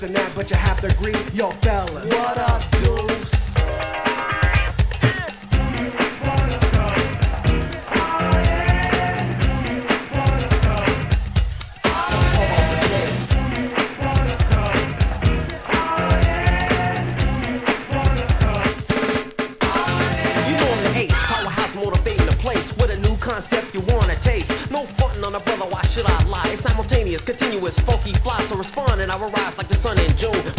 and that, but you have to agree, yo, fella. What up, dudes? Motivating the place with a new concept you wanna taste. No frontin' on a brother, why should I lie? It's simultaneous, continuous, funky fly. So respond and I will rise like the sun in June.